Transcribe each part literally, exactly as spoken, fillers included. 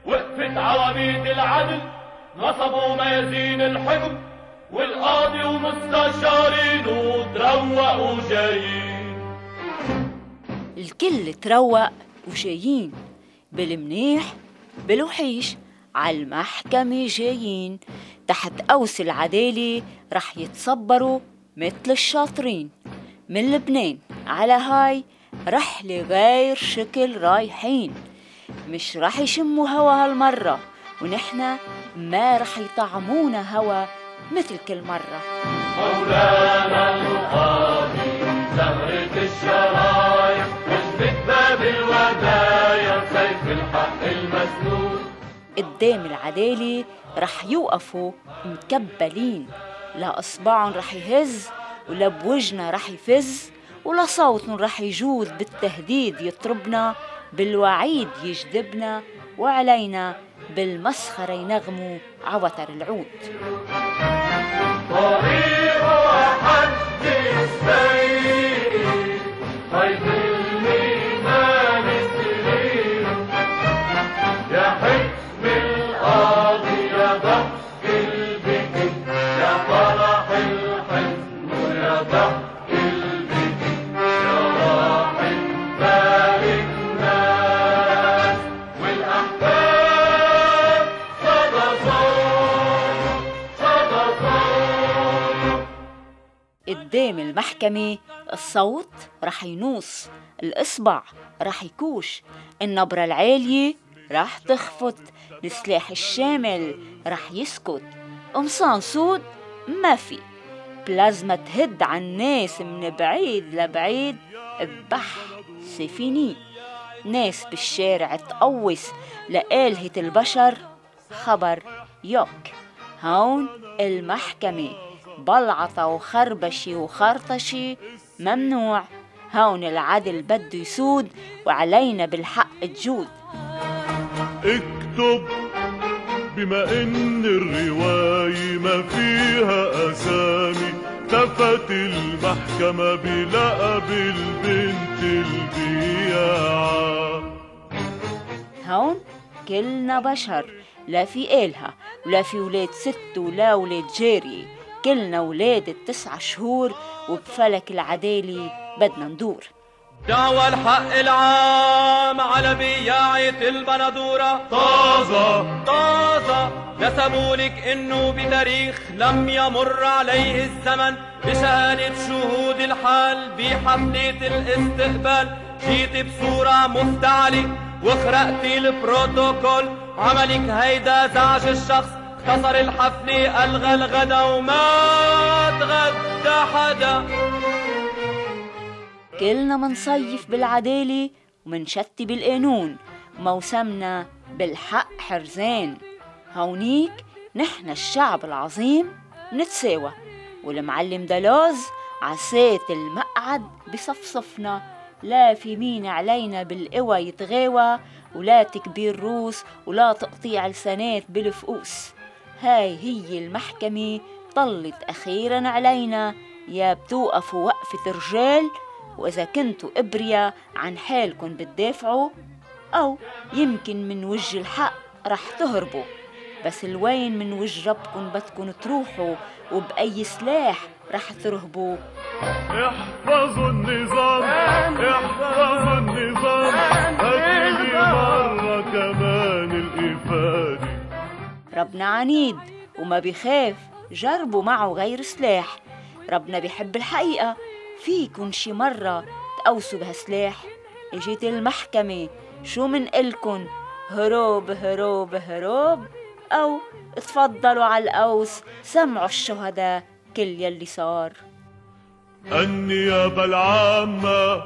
وقفت عواميد العدل نصبوا ميازين الحكم، والقاضي ومستشارين وتروقوا جايين. الكل تروق وجايين، بالمنيح بالوحيش عالمحكمة جايين. تحت قوس العدالة رح يتصبروا مثل الشاطرين. من لبنان على هاي رحلة غير شكل رايحين. مش رح يشموا هوا هالمرة، ونحنا ما رح يطعمونا هوا مثل كل مرة. مولانا القاضي زهرة الشرايح نجمة باب الودايا سيف الحق المسنون. قدام العدالة رح يوقفوا مكبلين، لا إصبعهم رح يهز ولا بوجنا رح يفز، ولا صوتهم رح يجوز بالتهديد يطربنا، بالوعيد يجذبنا، وعلينا بالمسخرة ينغموا عوتر العود. طريقه حد السيد طيب الميزان السرير، يا حكم القاضي يا ضحك البكي، يا فرح الحزن ويا ضحك البكي، يا راحة بال الناس والأحباب صدى صوت صدى صوت. قدام المحكمة الصوت رح ينوص، الإصبع رح يكوش، النبرة العالية رح تخفت، السلاح الشامل رح يسكت. قمصان سود ما في، بلازما تهد عن الناس من بعيد لبعيد ببح سفيني. ناس بالشارع تقوس لآلهة البشر، خبر يوك. هون المحكمة بلعطة وخربشي وخرطشي ممنوع. هون العدل بده يسود وعلينا بالحق تجود. اكتب بما ان الرواية ما فيها اسامي، تفت المحكمة بلقب البنت البياعة. هون كلنا بشر، لا في إلها ولا في ولاد ست ولا ولاد جارية، كلنا ولاد التسع شهور، وبفلك العدالة بدنا ندور. دعوى الحق العام على بياعة البندورة طازة طازة، نسبولك إنه بتاريخ لم يمر عليه الزمن، بشهادة شهود الحال بحفلة الاستقبال، جيت بصورة مفتعلة وخرقتي البروتوكول، عملك هيدا زعج الشخص، اختصر الحفلة ألغى الغدا وما تغدى حدا. كلنا منصيف بالعدالة ومنشتي بالقانون، موسمنا بالحق حرزان. هونيك نحن الشعب العظيم نتساوى، والمعلم دلوز عسات المقعد بصفصفنا، لا في مين علينا بالقوى يتغاوى، ولا تكبير روس ولا تقطيع لسانات بالفؤوس. هاي هي المحكمة طلت أخيرا علينا، يا بتوقفوا وقفة رجال، وإذا كنتوا إبريا عن حالكن بتدافعوا، أو يمكن من وجه الحق رح تهربوا، بس الوين من وجه ربكن بدكن تروحوا، وبأي سلاح رح ترهبوا. احفظوا النظام احفظوا النظام، هاتلي مرة كمان الإفادة. ربنا عنيد وما بيخاف، جربوا معه غير سلاح. ربنا بيحب الحقيقة، فيكن شي مرة تقوسوا بهالسلاح. اجيت المحكمة شو من إلكن، هروب هروب هروب، أو اتفضلوا على القوس سمعوا الشهداء كل يلي صار. النيابة العامة،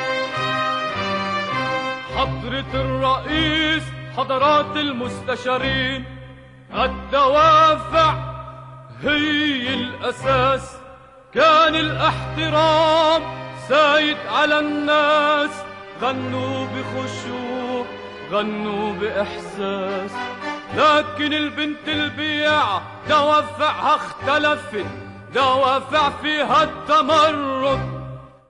حضرة الرئيس، حضرات المستشارين، الدوافع هي الأساس، كان الاحترام سايد على الناس، غنوا بخشوع غنوا بإحساس، لكن البنت البياعة دوافعها اختلفت، دوافع فيها التمرد